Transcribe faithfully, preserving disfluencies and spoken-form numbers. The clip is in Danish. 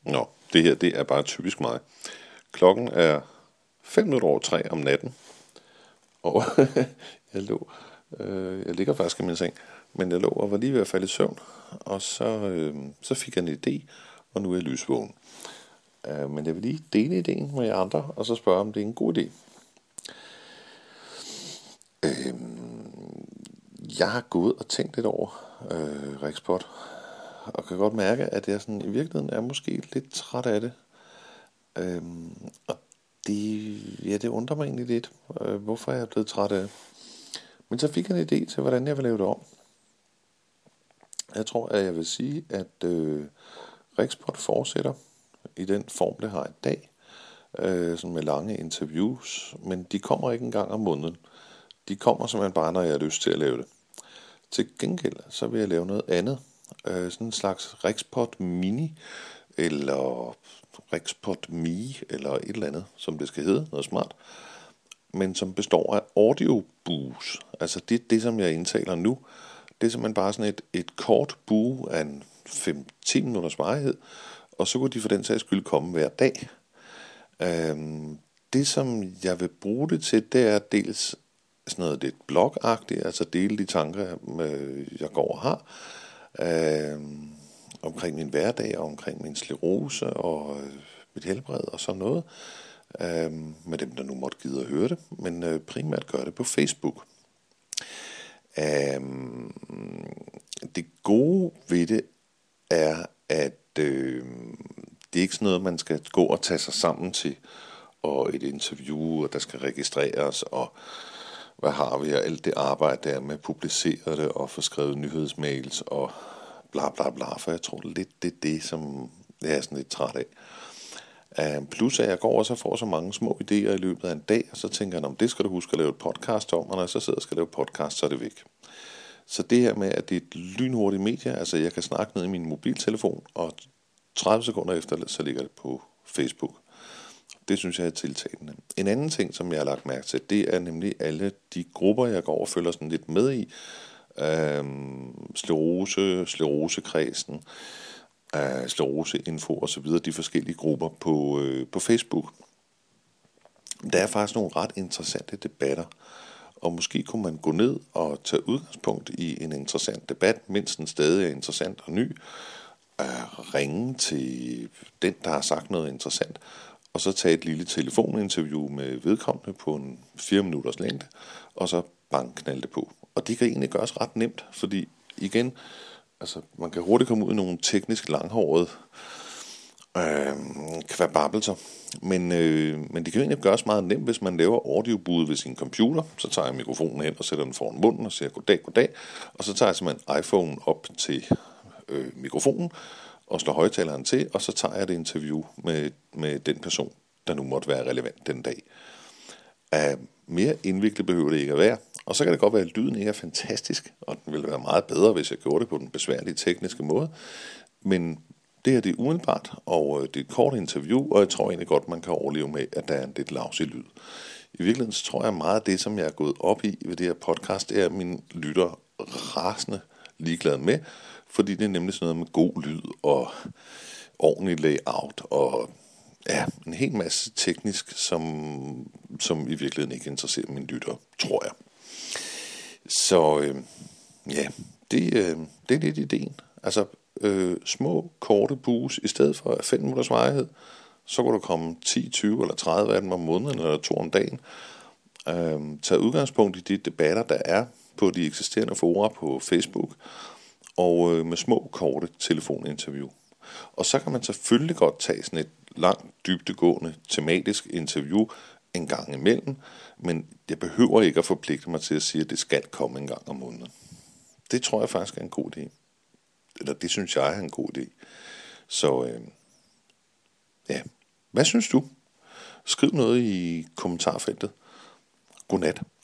Nå, det her, det er bare typisk mig. Klokken er fem minutter over tre om natten, og jeg lå, øh, jeg ligger faktisk i min seng, men jeg lå og var lige ved at falde i søvn, og så, øh, så fik jeg en idé, og nu er jeg lysvågen. Øh, men jeg vil lige dele idéen med jer andre, og så spørge, om det er en god idé. Øh, jeg har gået og tænkt lidt over øh, Rexport, og kan godt mærke, at jeg sådan, i virkeligheden er måske lidt træt af det. Øhm, og det, ja, det undrer mig egentlig lidt, øh, hvorfor jeg er blevet træt af det. Men så fik jeg en idé til, hvordan jeg vil lave det om. Jeg tror, at jeg vil sige, at øh, Rexport fortsætter i den form, det har i dag, øh, sådan med lange interviews, men de kommer ikke engang om måneden. De kommer simpelthen bare, når jeg har lyst til at lave det. Til gengæld, så vil jeg lave noget andet. Øh, sådan en slags Rexport Mini, eller Rexport Me, eller et eller andet, som det skal hedde, noget smart, men som består af audiobooks. Altså det, det som jeg indtaler nu, det er simpelthen bare sådan et, et kort bue af en fem til ti minutters varighed, og så kunne de for den sags skyld komme hver dag. Øhm, det som jeg vil bruge det til, det er dels sådan noget lidt blogagtigt, altså dele de tanker, jeg går og har, øhm, omkring min hverdag og omkring min sklerose og øh, mit helbred og sådan noget, øh, med dem, der nu måtte gide at høre det, men øh, primært gør det på Facebook. Øh, det gode ved det er, at øh, det er ikke sådan noget, man skal gå og tage sig sammen til, og et interview, og der skal registreres, og hvad har vi, og alt det arbejde der med at publicere det, og få skrevet nyhedsmails, og bla bla bla, for jeg tror lidt, det er det, som jeg er sådan lidt træt af. Uh, plus at jeg går også og får så mange små idéer i løbet af en dag, og så tænker jeg, om det skal du huske at lave et podcast om, og når jeg så sidder og skal lave podcast, så er det væk. Så det her med, at det er et lynhurtigt medie, altså jeg kan snakke ned i min mobiltelefon, og tredive sekunder efter, så ligger det på Facebook. Det synes jeg er tiltalende. En anden ting, som jeg har lagt mærke til, det er nemlig alle de grupper, jeg går og følger sådan lidt med i. Øhm, sklerose, sklerosekredsen, øh, skleroseinfo og så videre, de forskellige grupper på, øh, på Facebook. Der er faktisk nogle ret interessante debatter, og måske kunne man gå ned og tage udgangspunkt i en interessant debat, mens den stadig er interessant og ny, øh, ringe til den, der har sagt noget interessant, og så tage et lille telefoninterview med vedkommende på en fire minutters længde, og så bang, knalde det på. Og det kan egentlig gøres ret nemt, fordi igen, altså man kan hurtigt komme ud i nogle teknisk langhårede øh, kvababelser, men, øh, men det kan egentlig gøres meget nemt, hvis man laver audiobooket ved sin computer. Så tager jeg mikrofonen hen og sætter den foran munden og siger goddag, goddag, og så tager jeg simpelthen iPhone op til øh, mikrofonen og slår højtaleren til, og så tager jeg et interview med, med den person, der nu måtte være relevant den dag. Uh, mere indviklet behøver det ikke at være. Og så kan det godt være, at lyden ikke er fantastisk, og den ville være meget bedre, hvis jeg gjorde det på den besværlige tekniske måde. Men det her det er umiddelbart, og det er et kort interview, og jeg tror egentlig godt, man kan overleve med, at der er en lidt lavsig lyd. I virkeligheden så tror jeg meget, at det, som jeg er gået op i ved det her podcast, det er, at mine lytter rasende ligeglade med, fordi det er nemlig sådan noget med god lyd og ordentlig layout og ja, en hel masse teknisk, som, som i virkeligheden ikke interesserer mine lytter, tror jeg. Så øh, ja, det, øh, det er lidt ideen. Altså øh, små, korte books, i stedet for fem minutters varighed, så kunne der komme ti, tyve eller tredive af dem om måneden, eller to om dagen. Øh, tag udgangspunkt i de debatter, der er på de eksisterende fora på Facebook, og øh, med små, korte telefoninterview. Og så kan man selvfølgelig godt tage sådan et langt, dybdegående, tematisk interview en gang imellem, men jeg behøver ikke at forpligte mig til at sige, at det skal komme en gang om måneden. Det tror jeg faktisk er en god idé. Eller det synes jeg er en god idé. Så øh, ja, hvad synes du? Skriv noget i kommentarfeltet. Godnat.